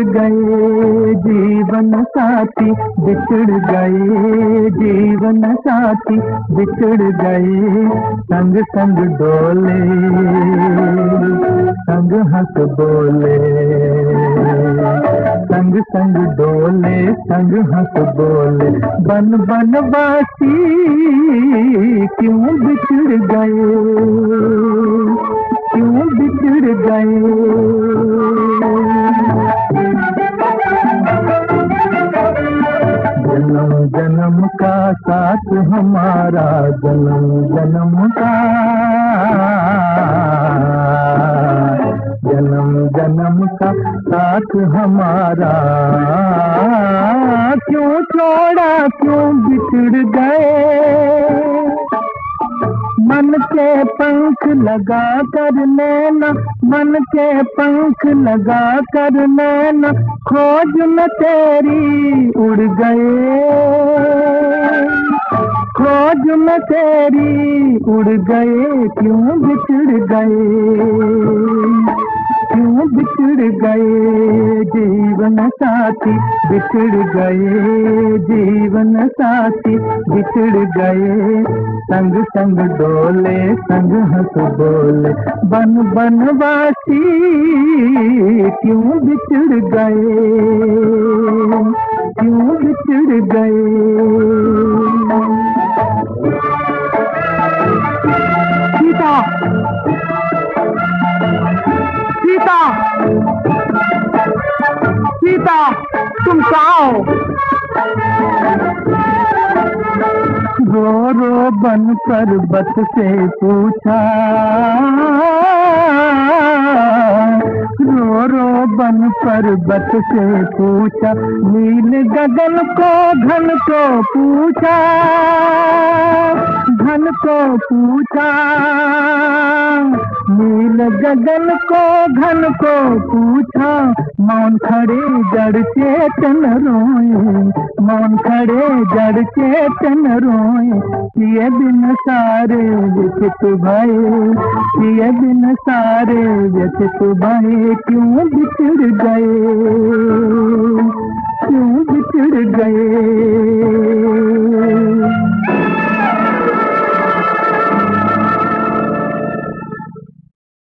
गए जीवन साथी, बिछड़ गए जीवन साथी, बिछड़ गए। संग संग डोले, संग हंस बोले, संग संग डोले, संग हंस बोले। बन बनवासी क्यों बिछड़ गए, क्यों बिछड़ गए। जन्म जन्म का साथ हमारा, जन्म जन्म का, जन्म जन्म का साथ हमारा। क्यों छोड़ा, क्यों बिछड़ गए। मन के पंख लगा कर नैना, मन के पंख लगा कर नैना, खोज न तेरी उड़ गए, खोज न तेरी उड़ गए। क्यों बिछड़ गए, क्यों बिछड़ गए जीवन साथी, बिछड़ गए जीवन साथी, बिछड़ गए। संग संग डोले, संग हंस बोले। बन बनवासी क्यों बिछड़ गए, क्यों बिछड़ गए। सीता, सीता, सीता, तुम कहाँ हो। रो रो बन पर्वत से पूछा, रो रो बन पर्वत से पूछा, नील गगन को घन को पूछा, घन को पूछा। नील गगन को घन को पूछा, मौन खड़े जड़ चेतन रोए, मौन खड़े जड़ चेतन रोए। ये दिन सारे व्यथित भये, ये दिन सारे व्यथित भये। क्यों बिछड़ गए,